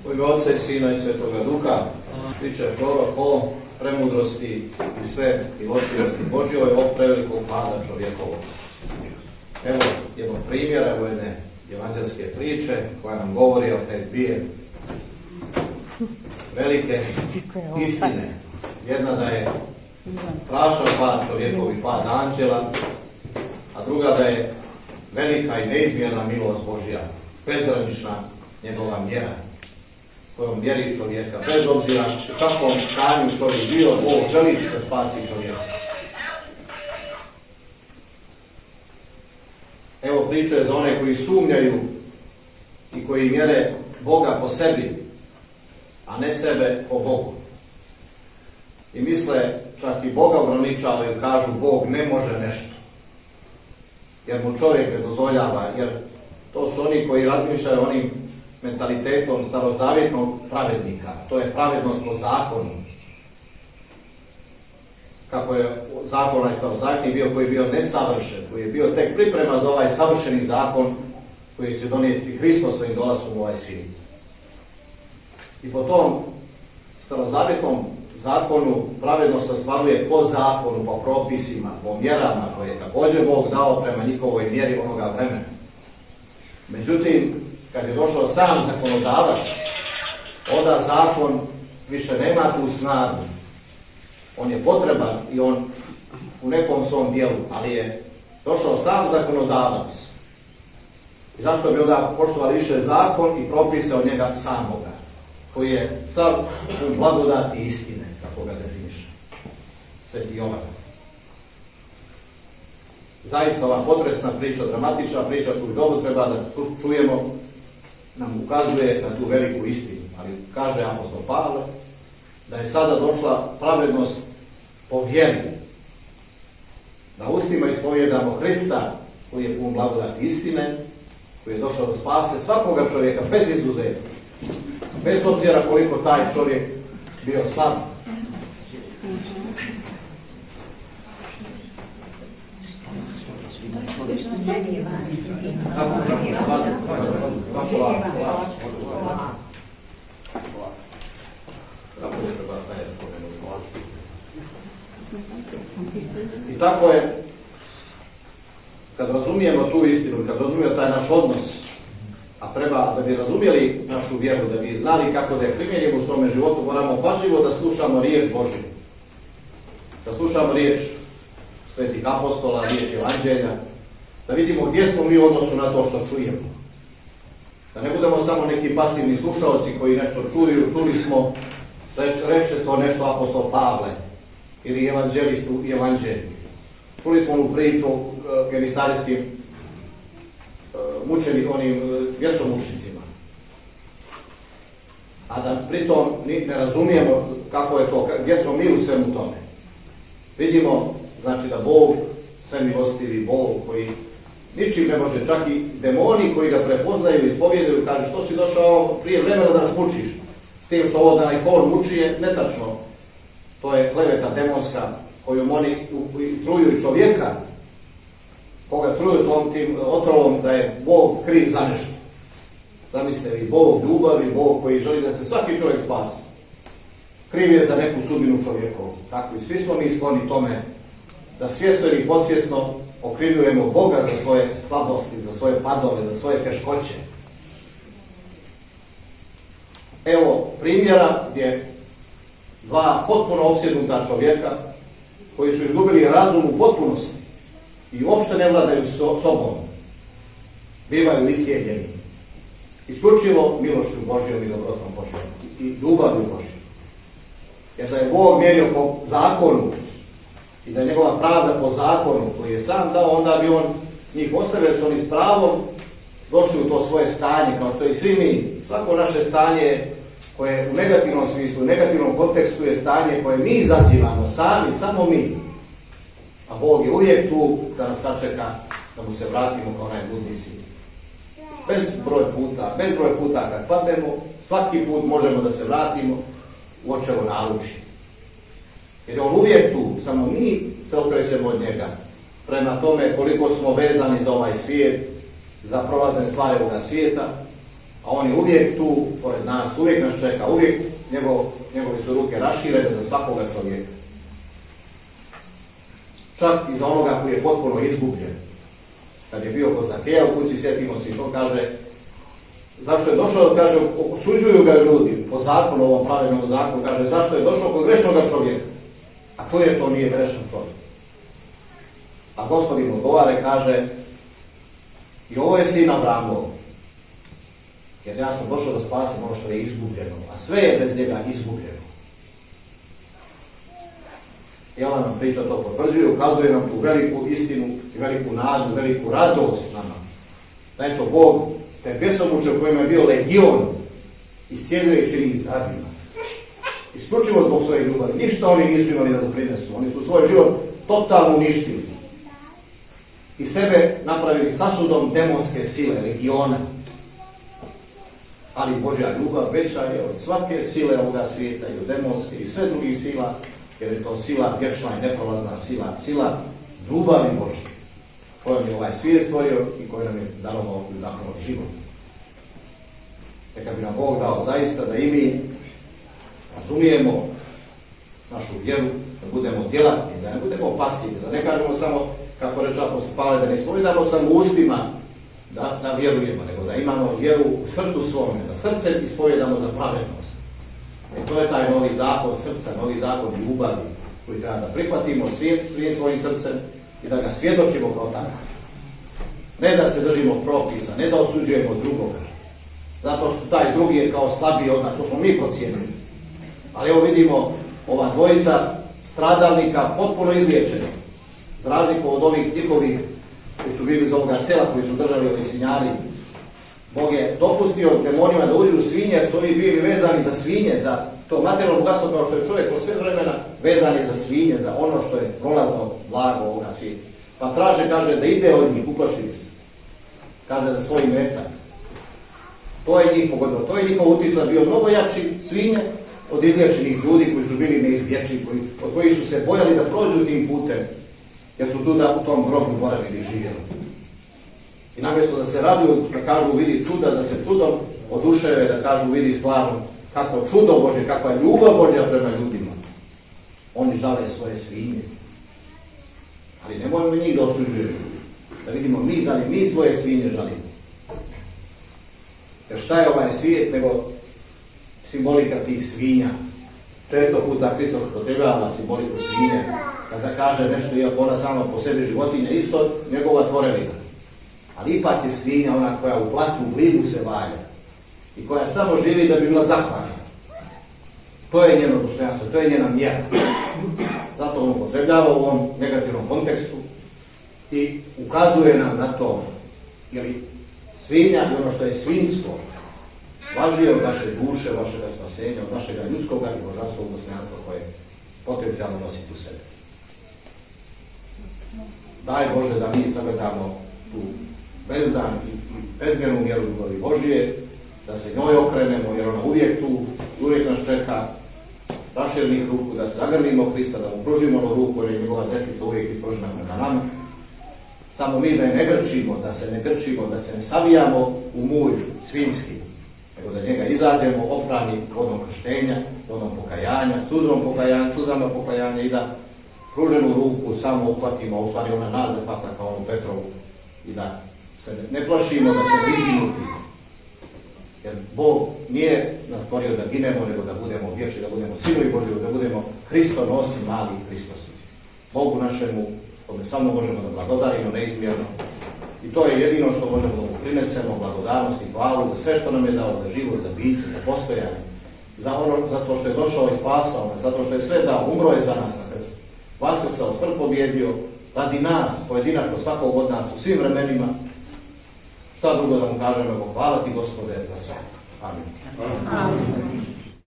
U ime Otca i Sina i Svetoga Duha, priče prorok o premudrosti i sve milostivosti Božjoj, o prevelikog pada čovjekovog. Evo jednog primjera, evo jedne evanđelske priče koja nam govori o te dvije velike istine. Jedna da je strašan pad čovjekov i pad anđela, a druga da je velika i neizmjerna milost Božja, bezgranična njegova mjera, kojom mjeri čovjeka, bez obzira u kakvom stanju čovjek bio, Bog želi da spasi čovjeka. Evo priče za one koji sumnjaju i koji mjere Boga po sebi, a ne sebe po Bogu. I misle, čak i Boga ograničavaju, kažu Bog ne može nešto, jer mu čovjek ne dozvoljava, jer to su oni koji razmišljaju onim mentalitetom starozavjetnog pravednika. To je pravednost po zakonu. Kako je zakon onaj starozavjetni bio, koji je bio nesavršen, koji je bio tek priprema za ovaj savršeni zakon koji će donijeti Hristos svojim dolaskom u ovaj svijet. I po tom starozavjetnom zakonu pravednost se ostvaruje po zakonu, po propisima, po mjerama koje je također Bog dao prema njihovoj mjeri onoga vremena. Međutim, kad je došao sam zakonodavac, onda zakon više nema tu snagu. On je potreban i on u nekom svom dijelu, ali je došao sam zakonodavac. I zašto bi onda poštovali više zakon i propise od njega samoga, koji je sav u blagodati istine, kako ga definiše Sveti Jovan. Zaista ova potresna priča, dramatična priča koju dobro treba da čujemo, nam ukazuje na tu veliku istinu. Ali kaže apostol Pavle da je sada došla pravednost po vjeri. Da ustima ispovjedamo Hrista koji je pun blagodati istine, koji je došao da spase svakoga čovjeka bez izuzetka. Bez obzira koliko taj čovjek bio slab. I tako je, kad razumijemo tu istinu, kad razumijemo taj naš odnos, a treba da bi razumjeli našu vjeru, da bi znali kako da je primjenimo u svome životu, moramo pažljivo da slušamo riječ Božju. Da slušamo riječ svetih apostola, riječ evanđelja, da vidimo gdje smo mi u odnosu na to što čujemo. Da ne budemo samo neki pasivni slušalci koji nešto čuju, čuli smo, reče to nešto apostol Pavle ili evanđelistu i evanđelju. Čuli smo u priču genisalijskim mučenih onim vjersomučnicima. A da pritom ne razumijemo kako je to, gdje smo mi u svemu tome. Vidimo, znači da Bog, sve milostivi Bog koji ničim ne može, čak i demoni koji ga prepoznaju i ispovjedaju, kaže što si došao prije vremena da nas mučiš. S tim što ovo da najkon muči je netačno. To je kleveta demonska koju oni truju čovjeka, koga truju tim otrovom da je Bog kriv za nešto. Zamislite vi, Bog ljubavi, Bog koji želi da se svaki čovjek spasi. Kriv je za neku sudbinu čovjekovu. Tako i svi smo mi skloni tome da svjesno ili podsvjesno okrivljujemo Boga za svoje slabosti, za svoje padove, za svoje teškoće. Evo primjera gdje dva potpuno opsjednuta čovjeka koji su izgubili razum u potpunosti i uopšte ne vladaju sobom, bivaju iscijeljeni. Isključivo milošću Božjom i dobrotom Božjom i ljubavlju Božjom. Jer da je Bog mjerio po zakonu i da je njegova pravda po zakonu koji je sam dao, onda bi on njih ostavio s onim pravom došli u to svoje stanje, kao što i svi mi. Svako naše stanje koje u negativnom smislu, u negativnom kontekstu je stanje koje mi izazivamo sami, samo mi. A Bog je uvijek tu da nas sačeka, da mu se vratimo kao onaj budni sin. Bez broj puta kad padnemo, svaki put možemo da se vratimo u očevo naručje. Jer on uvijek tu, samo mi se okrećemo od njega. Prema tome koliko smo vezani za ovaj svijet, za prolazne stvari ovoga svijeta, A on je uvijek tu, pored nas, uvijek nas čeka, uvijek njegove su ruke raširene za svakoga čovjeka. Čak i za onoga koji je potpuno izgubljen. Kad je bio kod Zakeja u kući, sjetimo se što kaže, zašto je došao, kaže, osuđuju ga ljudi po zakonu, ovom pravednom zakonu, kaže, zašto je došao kod grešnoga čovjeka, a to nije grešan čovjek. A Gospodin odgovara, kaže, i ovo je sin Abrahamov, jer ja sam došao da spasim ono što je izgubljeno, a sve je bez njega izgubljeno. I ona nam priča to potvrđuje, ukazuje nam tu veliku istinu i veliku nadu, veliku radost nama. Da je to Bog, te bjesomuče u kojima je bio legion, iscijeljuje ih zadnjima. Isključivo zbog svoje ljubavi. Ništa oni nisu imali da doprinesu. Oni su svoj život totalno uništili. I sebe napravili sasudom demonske sile, legiona. Ali Božja ljubav veća je od svake sile ovoga svijeta i od demonske i sve drugih sila, jer je to sila vječna i neprolazna sila ljubavi Božje, kojom je ovaj svijet stvorio i koji nam je darovao i udahnuo život. Neka bi nam Bog dao zaista da i mi razumijemo našu vjeru, da budemo djelatni, da ne budemo pasivni, da ne kažemo samo, kako reče apostol Pavle, da ne spovedamo samo ustima da vjerujemo, nego da imamo vjeru u srcu svome, da srce ispovedamo za pravednost. I to je taj novi zakon srca, novi zakon ljubavi, koji treba da prihvatimo svijet svojim srcem i da ga svjedočimo kao takav. Ne da se držimo propisa, ne da osuđujemo drugoga, zato što taj drugi je kao slabiji od nas, to smo mi procijenili. Ali evo vidimo ova dvojica stradalnika potpuno izliječeni, za razliku od ovih njihovih koji su bili iz ovoga sela, koji su držali ovi svinjari. Bog je dopustio demonima da uđu u svinje, jer su oni bili vezani za svinje, za to materijalno bogatstvo kao što je čovjek po sve vremena vezan je za svinje, za ono što je prolazno blago ovoga svijeta. Pa traže, kaže, da ide od njih, uplašili se. Kaže za svoj metak. To je njih pogodilo, to je njihov utjecaj bio mnogo jači svinje od izliječenih ljudi koji su bili neizvječni, od kojih su se bojali da prođu tim putem, jer su tu da u tom grobu boravili i živjeli. I namjesto da se raduju, da kažu vidi čuda, da se čudom oduševe, da kažu vidi stvarno kako čudo Božje, kakva je ljubav Božja prema ljudima. Oni žale svoje svinje. Ali nemojmo njih da osuđujemo. Da vidimo da li mi svoje svinje žalimo. Jer šta je ovaj svijet nego simbolika tih svinja. Često puta Hristos upotrebljava simboliku svinje. Kada kaže nešto, iako ona sama po sebi životinja, isto njegova tvorevina. Ali ipak je svinja ona koja u placu u blizu se valja i koja samo živi da bi bila zahvalna. To je njeno dostojanstvo, to je njena mjera. Zato on upotrebljava u ovom negativnom kontekstu i ukazuje nam na to, jer svinja je ono što je svinjstvo, važnije od naše duše, vašega spasenja, od našega ljudskoga i božanskog dostojanstva koje potencijalno nosi u sebi. Daj Bože da mi sagledamo tu bezdan i bezmjernu mjeru ljubavi Božije, da se njoj okrenemo, jer ona uvijek tu, uvijek nas čeka, raširnih ruku, da se zagrlimo Hrista, da mu pružimo onu ruku, jer je njegova desnica uvijek ispružena prema nama. Samo mi da je ne grčimo, da se ne grčimo, da se ne savijamo u mulj svinjski, nego da njega izađemo oprani vodom krštenja, vodom pokajanja, suzama pokajanja i da pruženu ruku samo uhvatimo, u stvari ona nas zapata kao onu Petrovu i da se ne plašimo da će izginuti. Jer Bog nije nas stvorio da ginemo, nego da budemo vječni, da budemo sinovi Božji, da budemo Hristonosi, mali Hristosi. Bogu našemu, kome samo možemo da blagodarimo neizmjerno. I to je jedino što možemo da mu prinesemo, blagodarnost i hvalu za sve što nam je dao, za život, za biće, za postojanje. Zato što je došao i spasao nas, zato što je sve dao, umro je za nas na krstu. Vaskrcao, smrt pobjedio, radi nas, pojedinačno svakog od nas, u svim vremenima. Šta drugo da mu kažemo, hvala ti Gospode za sve. Amin.